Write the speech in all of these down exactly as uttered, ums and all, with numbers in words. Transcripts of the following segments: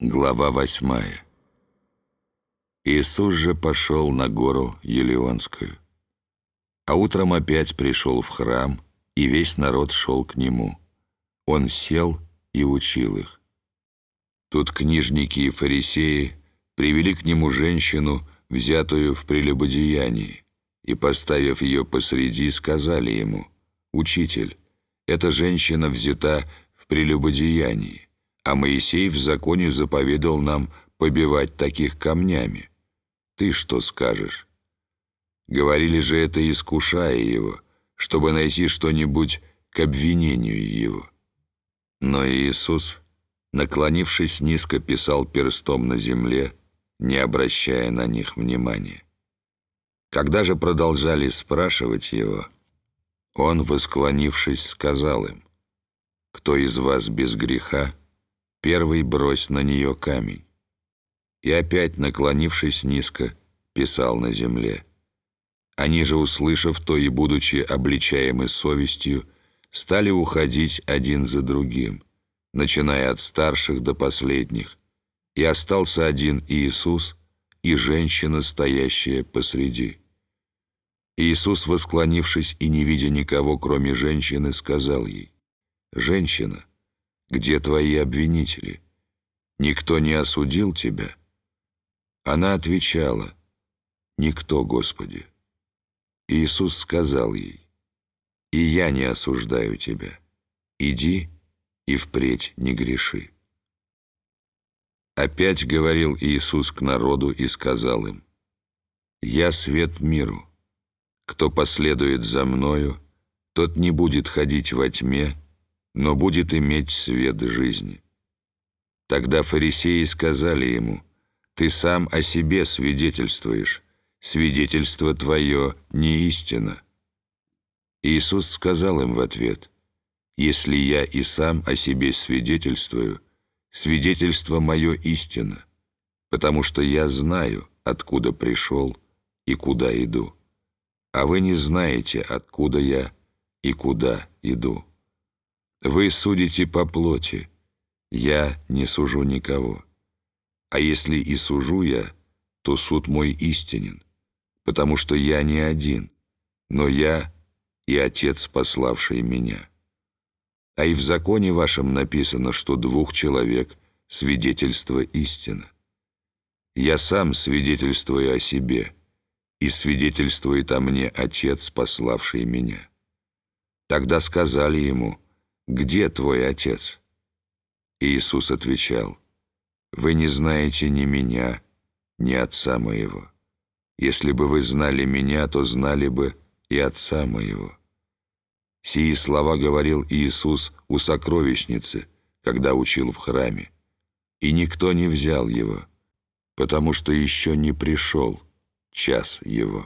Глава восьмая. Иисус же пошел на гору Елеонскую, а утром опять пришел в храм, и весь народ шел к нему. Он сел и учил их. Тут книжники и фарисеи привели к нему женщину, взятую в прелюбодеянии, и, поставив ее посреди, сказали ему: «Учитель, эта женщина взята в прелюбодеянии, а Моисей в законе заповедал нам побивать таких камнями. Ты что скажешь?» Говорили же это, искушая его, чтобы найти что-нибудь к обвинению его. Но Иисус, наклонившись низко, писал перстом на земле, не обращая на них внимания. Когда же продолжали спрашивать его, он, восклонившись, сказал им: «Кто из вас без греха, первый брось на нее камень». И опять, наклонившись низко, писал на земле. Они же, услышав то и будучи обличаемы совестью, стали уходить один за другим, начиная от старших до последних, и остался один Иисус и женщина, стоящая посреди. Иисус, восклонившись и не видя никого, кроме женщины, сказал ей: «Женщина, где твои обвинители? Никто не осудил тебя?» Она отвечала: «Никто, Господи». Иисус сказал ей: «И я не осуждаю тебя. Иди и впредь не греши». Опять говорил Иисус к народу и сказал им: «Я свет миру. Кто последует за Мною, тот не будет ходить во тьме, но будет иметь свет жизни». Тогда фарисеи сказали ему: «Ты сам о себе свидетельствуешь, свидетельство твое не истина». Иисус сказал им в ответ: «Если я и сам о себе свидетельствую, свидетельство мое истина, потому что я знаю, откуда пришел и куда иду, а вы не знаете, откуда я и куда иду. Вы судите по плоти, я не сужу никого. А если и сужу я, то суд мой истинен, потому что я не один, но я и Отец, пославший меня. А и в законе вашем написано, что двух человек свидетельство истина. Я сам свидетельствую о себе, и свидетельствует о мне Отец, пославший меня». Тогда сказали ему: «Где твой Отец?» Иисус отвечал: «Вы не знаете ни меня, ни Отца моего. Если бы вы знали меня, то знали бы и Отца моего». Сии слова говорил Иисус у сокровищницы, когда учил в храме, и никто не взял его, потому что еще не пришел час его.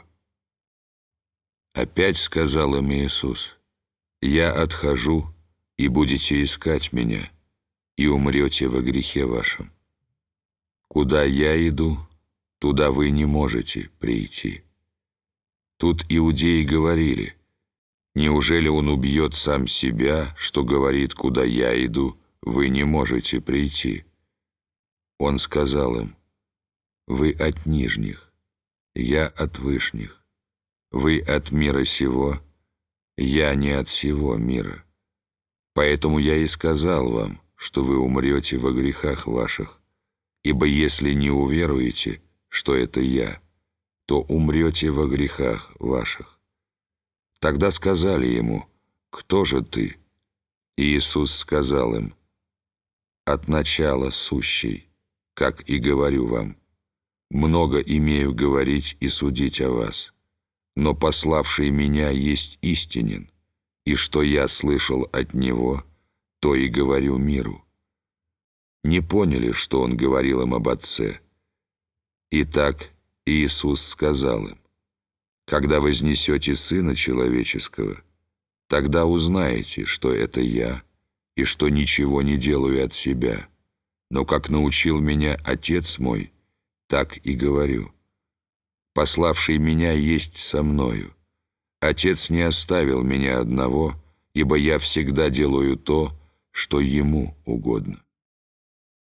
Опять сказал им Иисус: «Я отхожу, и будете искать Меня, и умрете во грехе вашем. Куда Я иду, туда вы не можете прийти». Тут иудеи говорили: «Неужели Он убьет сам себя, что говорит: куда Я иду, вы не можете прийти?» Он сказал им: «Вы от нижних, Я от вышних. Вы от мира сего, Я не от сего мира. Поэтому Я и сказал вам, что вы умрете во грехах ваших, ибо если не уверуете, что это Я, то умрете во грехах ваших». Тогда сказали ему: «Кто же ты?» Иисус сказал им: «От начала сущий, как и говорю вам. Много имею говорить и судить о вас, но пославший Меня есть истинен, и что Я слышал от Него, то и говорю миру». Не поняли, что Он говорил им об Отце. Итак, Иисус сказал им: «Когда вознесете Сына Человеческого, тогда узнаете, что это Я, и что ничего не делаю от себя, но как научил Меня Отец Мой, так и говорю. Пославший Меня есть со Мною. Отец не оставил Меня одного, ибо Я всегда делаю то, что Ему угодно».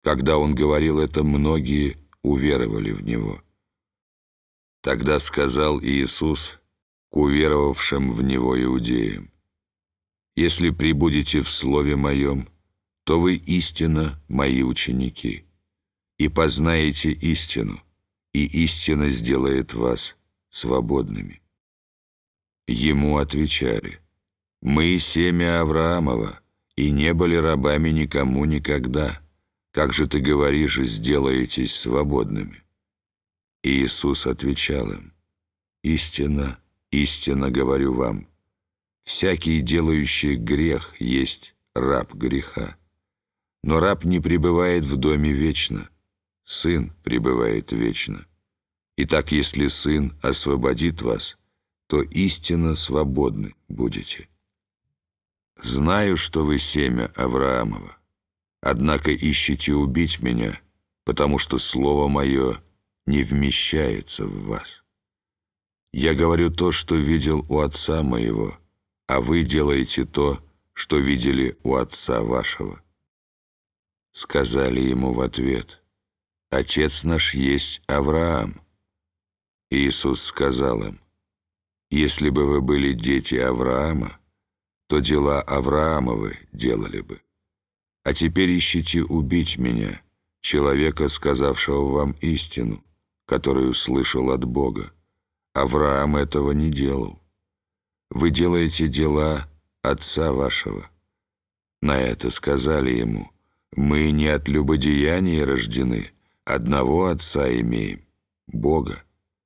Когда он говорил это, многие уверовали в него. Тогда сказал Иисус к уверовавшим в него иудеям: «Если пребудете в Слове Моем, то вы истинно Мои ученики, и познаете истину, и истина сделает вас свободными». Ему отвечали: «Мы семя Авраамова, и не были рабами никому никогда. Как же ты говоришь, сделаетесь свободными?» И Иисус отвечал им: «Истинно, истинно говорю вам, всякий, делающий грех, есть раб греха. Но раб не пребывает в доме вечно, Сын пребывает вечно. Итак, если Сын освободит вас, то истинно свободны будете. Знаю, что вы семя Авраамова, однако ищете убить меня, потому что слово мое не вмещается в вас. Я говорю то, что видел у отца моего, а вы делаете то, что видели у отца вашего». Сказали ему в ответ: «Отец наш есть Авраам». Иисус сказал им: «Если бы вы были дети Авраама, то дела Авраамовы делали бы. А теперь ищите убить меня, человека, сказавшего вам истину, которую слышал от Бога. Авраам этого не делал. Вы делаете дела отца вашего». На это сказали ему: «Мы не от любодеяния рождены, одного отца имеем, Бога».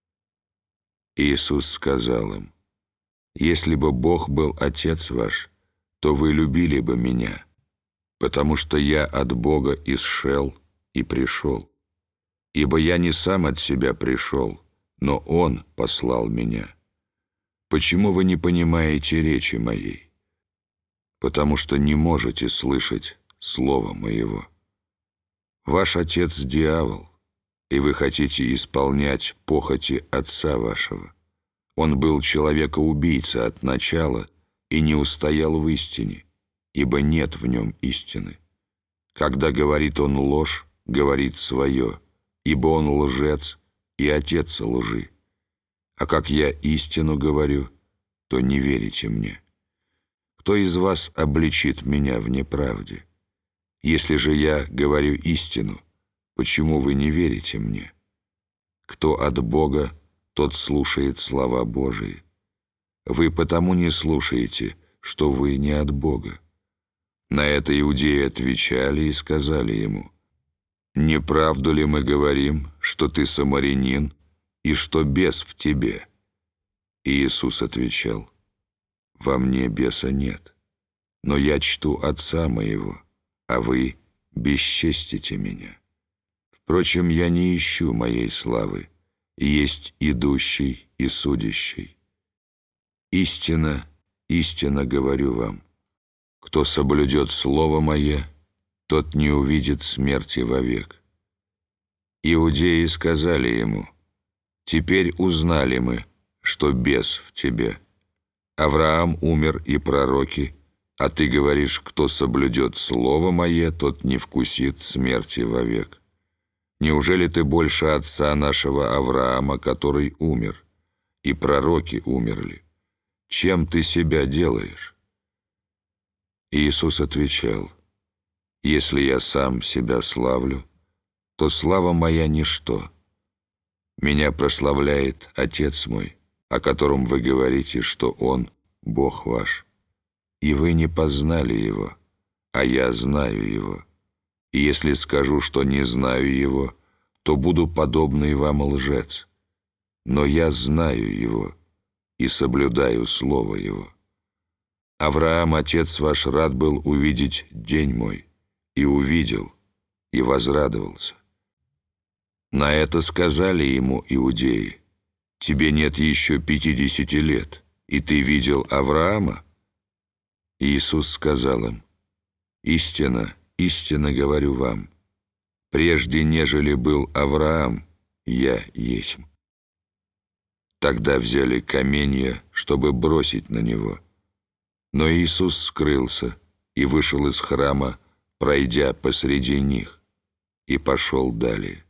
Иисус сказал им: «Если бы Бог был Отец ваш, то вы любили бы Меня, потому что Я от Бога исшел и пришел. Ибо Я не сам от себя пришел, но Он послал Меня. Почему вы не понимаете речи Моей? Потому что не можете слышать Слова Моего. Ваш отец – дьявол, и вы хотите исполнять похоти отца вашего. Он был человека-убийца от начала и не устоял в истине, ибо нет в нем истины. Когда говорит он ложь, говорит свое, ибо он лжец и отец лжи. А как я истину говорю, то не верите мне. Кто из вас обличит меня в неправде? Если же я говорю истину, почему вы не верите мне? Кто от Бога, тот слушает слова Божии. Вы потому не слушаете, что вы не от Бога». На это иудеи отвечали и сказали ему: «Не правду ли мы говорим, что ты самарянин, и что бес в тебе?» И Иисус отвечал: «Во мне беса нет, но я чту Отца моего, а вы бесчестите меня. Впрочем, я не ищу моей славы, есть идущий и судящий. Истинно, истинно говорю вам, кто соблюдет слово мое, тот не увидит смерти вовек». Иудеи сказали ему: «Теперь узнали мы, что бес в тебе. Авраам умер и пророки, а ты говоришь, кто соблюдет слово мое, тот не вкусит смерти вовек. Неужели ты больше отца нашего Авраама, который умер, и пророки умерли? Чем ты себя делаешь?» Иисус отвечал: «Если я сам себя славлю, то слава моя ничто. Меня прославляет Отец мой, о котором вы говорите, что Он – Бог ваш. И вы не познали Его, а я знаю Его. И если скажу, что не знаю Его, то буду подобный вам лжец. Но я знаю Его и соблюдаю Слово Его. Авраам, отец ваш, рад был увидеть день мой, и увидел, и возрадовался». На это сказали ему иудеи: «Тебе нет еще пятидесяти лет, и ты видел Авраама?» Иисус сказал им: «Истинно, истинно говорю вам, прежде нежели был Авраам, я есмь». Тогда взяли каменья, чтобы бросить на него. Но Иисус скрылся и вышел из храма, пройдя посреди них. и пошел далее.